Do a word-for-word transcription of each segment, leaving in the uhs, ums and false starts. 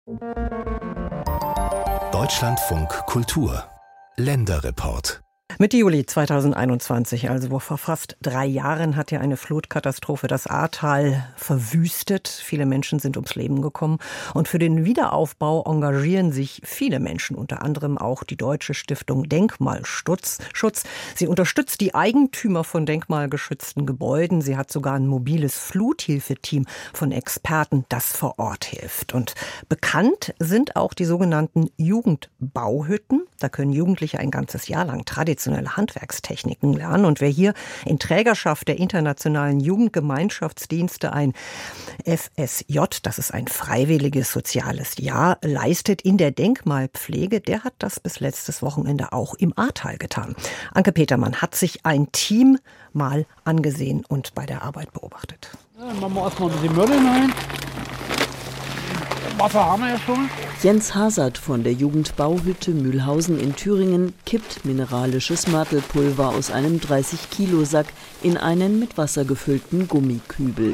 Deutschlandfunk Kultur Länderreport. Mitte Juli zweitausendeinundzwanzig, also vor fast drei Jahren, hat ja eine Flutkatastrophe das Ahrtal verwüstet. Viele Menschen sind ums Leben gekommen. Und für den Wiederaufbau engagieren sich viele Menschen, unter anderem auch die Deutsche Stiftung Denkmalschutz. Sie unterstützt die Eigentümer von denkmalgeschützten Gebäuden. Sie hat sogar ein mobiles Fluthilfeteam von Experten, das vor Ort hilft. Und bekannt sind auch die sogenannten Jugendbauhütten. Da können Jugendliche ein ganzes Jahr lang traditionelle Handwerkstechniken lernen. Und wer hier in Trägerschaft der internationalen Jugendgemeinschaftsdienste ein F S J, das ist ein freiwilliges soziales Jahr, leistet in der Denkmalpflege, der hat das bis letztes Wochenende auch im Ahrtal getan. Anke Petermann hat sich ein Team mal angesehen und bei der Arbeit beobachtet. Ja, dann machen wir erstmal ein bisschen Mörtel rein. Wasser haben wir ja schon. Jens Hasert von der Jugendbauhütte Mühlhausen in Thüringen kippt mineralisches Mörtelpulver aus einem dreißig Kilo Sack in einen mit Wasser gefüllten Gummikübel.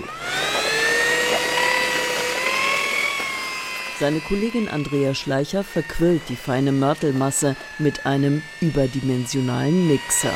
Seine Kollegin Andrea Schleicher verquirlt die feine Mörtelmasse mit einem überdimensionalen Mixer.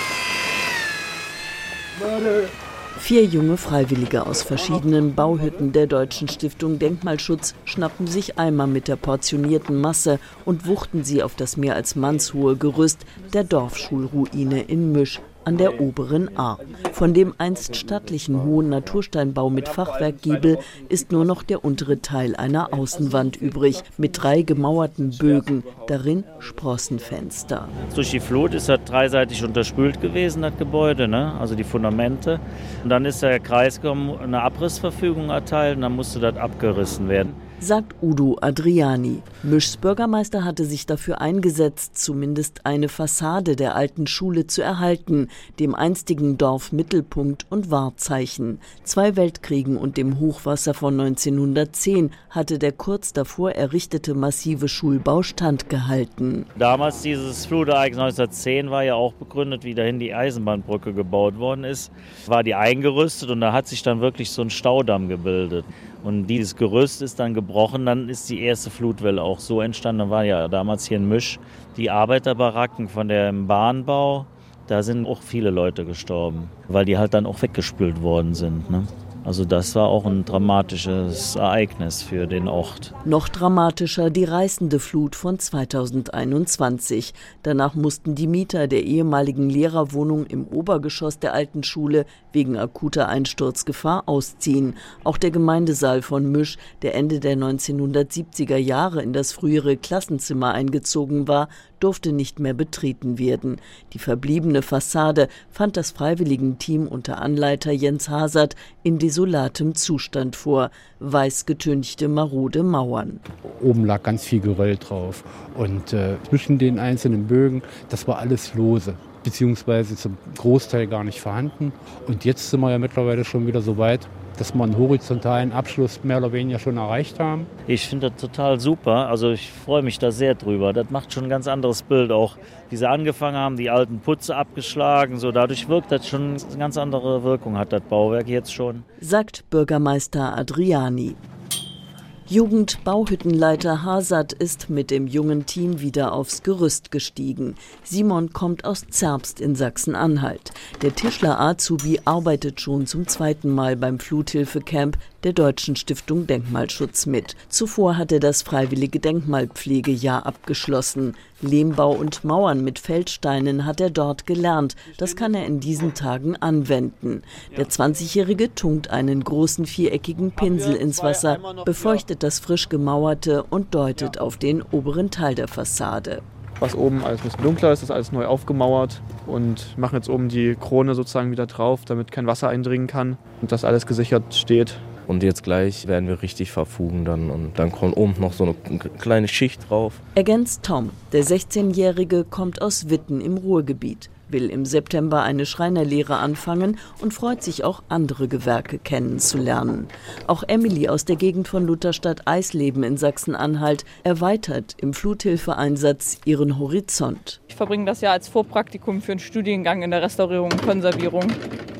Mörtel. Vier junge Freiwillige aus verschiedenen Bauhütten der Deutschen Stiftung Denkmalschutz schnappen sich Eimer mit der portionierten Masse und wuchten sie auf das mehr als mannshohe Gerüst der Dorfschulruine in Müsch an der oberen Ahr. Von dem einst stattlichen hohen Natursteinbau mit Fachwerkgiebel ist nur noch der untere Teil einer Außenwand übrig, mit drei gemauerten Bögen, darin Sprossenfenster. Durch die Flut ist das dreiseitig unterspült gewesen, das Gebäude, ne? Also die Fundamente. Und dann ist der Kreis gekommen, eine Abrissverfügung erteilt und dann musste das abgerissen werden. Sagt Udo Adriani. Müschs Bürgermeister hatte sich dafür eingesetzt, zumindest eine Fassade der alten Schule zu erhalten, dem einstigen Dorfmittelpunkt und Wahrzeichen. Zwei Weltkriegen und dem Hochwasser von neunzehnhundertzehn hatte der kurz davor errichtete massive Schulbau standgehalten. Damals dieses Flutereignis neunzehnhundertzehn war ja auch begründet, wie dahin die Eisenbahnbrücke gebaut worden ist. War die eingerüstet und da hat sich dann wirklich so ein Staudamm gebildet. Und dieses Gerüst ist dann gebrochen, dann ist die erste Flutwelle auch so entstanden. Da war ja damals hier in Müsch die Arbeiterbaracken von dem Bahnbau. Da sind auch viele Leute gestorben, weil die halt dann auch weggespült worden sind, ne? Also das war auch ein dramatisches Ereignis für den Ort. Noch dramatischer die reißende Flut von zweitausendeinundzwanzig. Danach mussten die Mieter der ehemaligen Lehrerwohnung im Obergeschoss der alten Schule wegen akuter Einsturzgefahr ausziehen. Auch der Gemeindesaal von Müsch, der Ende der neunzehnhundertsiebziger Jahre in das frühere Klassenzimmer eingezogen war, durfte nicht mehr betreten werden. Die verbliebene Fassade fand das Freiwilligenteam unter Anleiter Jens Hasert in desolatem Zustand vor. Weiß getünchte, marode Mauern. Oben lag ganz viel Geröll drauf. Und äh, zwischen den einzelnen Bögen, das war alles lose, beziehungsweise zum Großteil gar nicht vorhanden. Und jetzt sind wir ja mittlerweile schon wieder so weit, dass wir einen horizontalen Abschluss mehr oder weniger schon erreicht haben. Ich finde das total super. Also ich freue mich da sehr drüber. Das macht schon ein ganz anderes Bild auch. Wie sie angefangen haben, die alten Putze abgeschlagen. So dadurch wirkt das schon eine ganz andere Wirkung, hat das Bauwerk jetzt schon. Sagt Bürgermeister Adriani. Jugendbauhüttenleiter Hasert ist mit dem jungen Team wieder aufs Gerüst gestiegen. Simon kommt aus Zerbst in Sachsen-Anhalt. Der Tischler-Azubi arbeitet schon zum zweiten Mal beim Fluthilfecamp der Deutschen Stiftung Denkmalschutz mit. Zuvor hat er das freiwillige Denkmalpflegejahr abgeschlossen. Lehmbau und Mauern mit Feldsteinen hat er dort gelernt. Das kann er in diesen Tagen anwenden. Der zwanzigjährige tunkt einen großen viereckigen Pinsel ins Wasser, befeuchtet das frisch gemauerte und deutet auf den oberen Teil der Fassade. Was oben alles ein bisschen dunkler ist, ist alles neu aufgemauert und machen jetzt oben die Krone sozusagen wieder drauf, damit kein Wasser eindringen kann und dass alles gesichert steht. Und jetzt gleich werden wir richtig verfugen dann und dann kommt oben noch so eine kleine Schicht drauf. Ergänzt Tom, der sechzehnjährige kommt aus Witten im Ruhrgebiet, will im September eine Schreinerlehre anfangen und freut sich auch, andere Gewerke kennenzulernen. Auch Emily aus der Gegend von Lutherstadt Eisleben in Sachsen-Anhalt erweitert im Fluthilfeeinsatz ihren Horizont. Ich verbringe das Jahr als Vorpraktikum für einen Studiengang in der Restaurierung und Konservierung.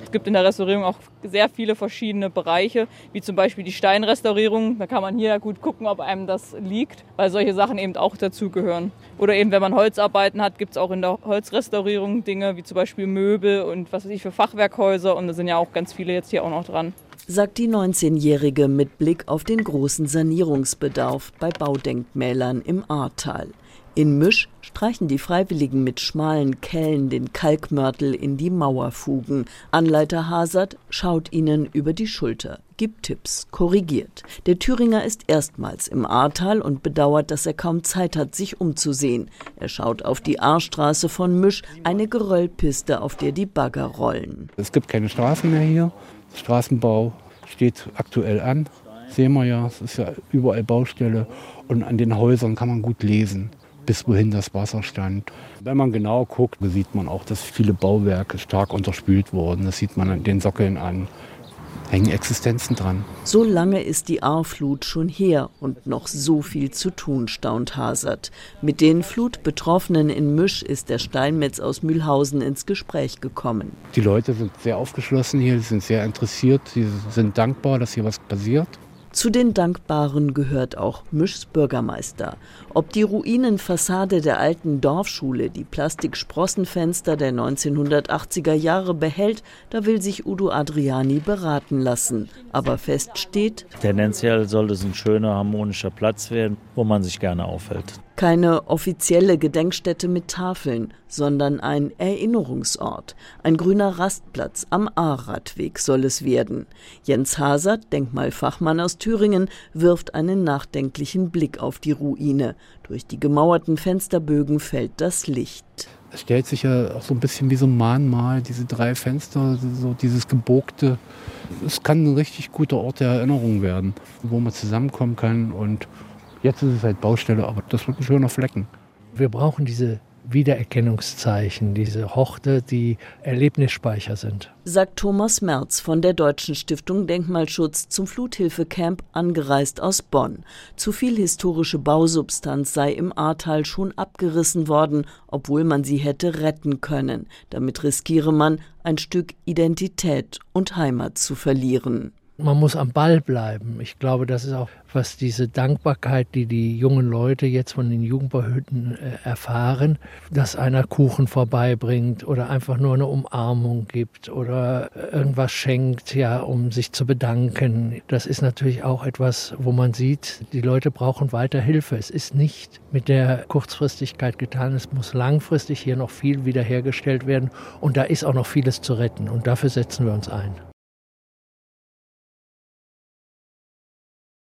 Es gibt in der Restaurierung auch sehr viele verschiedene Bereiche, wie zum Beispiel die Steinrestaurierung. Da kann man hier gut gucken, ob einem das liegt, weil solche Sachen eben auch dazugehören. Oder eben, wenn man Holzarbeiten hat, gibt es auch in der Holzrestaurierung Dinge wie zum Beispiel Möbel und was weiß ich für Fachwerkhäuser. Und da sind ja auch ganz viele jetzt hier auch noch dran. Sagt die neunzehnjährige mit Blick auf den großen Sanierungsbedarf bei Baudenkmälern im Ahrtal. In Misch streichen die Freiwilligen mit schmalen Kellen den Kalkmörtel in die Mauerfugen. Anleiter Hasert schaut ihnen über die Schulter, gibt Tipps, korrigiert. Der Thüringer ist erstmals im Ahrtal und bedauert, dass er kaum Zeit hat, sich umzusehen. Er schaut auf die Ahrstraße von Misch, eine Geröllpiste, auf der die Bagger rollen. Es gibt keine Straßen mehr hier. Der Straßenbau steht aktuell an. Sehen wir ja, es ist ja überall Baustelle. Und an den Häusern kann man gut lesen, bis wohin das Wasser stand. Wenn man genau guckt, sieht man auch, dass viele Bauwerke stark unterspült wurden. Das sieht man an den Sockeln an. Hängen Existenzen dran. So lange ist die Ahrflut schon her und noch so viel zu tun, staunt Hasert. Mit den Flutbetroffenen in Misch ist der Steinmetz aus Mühlhausen ins Gespräch gekommen. Die Leute sind sehr aufgeschlossen hier, sind sehr interessiert, sie sind dankbar, dass hier was passiert. Zu den Dankbaren gehört auch Mischs Bürgermeister. Ob die Ruinenfassade der alten Dorfschule die Plastiksprossenfenster der neunzehnhundertachtziger Jahre behält, da will sich Udo Adriani beraten lassen. Aber fest steht: Tendenziell sollte es ein schöner, harmonischer Platz werden, wo man sich gerne aufhält. Keine offizielle Gedenkstätte mit Tafeln, sondern ein Erinnerungsort. Ein grüner Rastplatz am Ahrradweg soll es werden. Jens Hasert, Denkmalfachmann aus Thüringen, wirft einen nachdenklichen Blick auf die Ruine. Durch die gemauerten Fensterbögen fällt das Licht. Es stellt sich ja auch so ein bisschen wie so ein Mahnmal, diese drei Fenster, so dieses Gebogte. Es kann ein richtig guter Ort der Erinnerung werden, wo man zusammenkommen kann. Und jetzt ist es halt Baustelle, aber das wird ein schöner Flecken. Wir brauchen diese Wiedererkennungszeichen, diese Horte, die Erlebnisspeicher sind. Sagt Thomas Merz von der Deutschen Stiftung Denkmalschutz zum Fluthilfecamp, angereist aus Bonn. Zu viel historische Bausubstanz sei im Ahrtal schon abgerissen worden, obwohl man sie hätte retten können. Damit riskiere man, ein Stück Identität und Heimat zu verlieren. Man muss am Ball bleiben. Ich glaube, das ist auch, was diese Dankbarkeit, die die jungen Leute jetzt von den Jugendbauhütten äh, erfahren, dass einer Kuchen vorbeibringt oder einfach nur eine Umarmung gibt oder irgendwas schenkt, ja, um sich zu bedanken. Das ist natürlich auch etwas, wo man sieht, die Leute brauchen weiter Hilfe. Es ist nicht mit der Kurzfristigkeit getan. Es muss langfristig hier noch viel wiederhergestellt werden und da ist auch noch vieles zu retten und dafür setzen wir uns ein.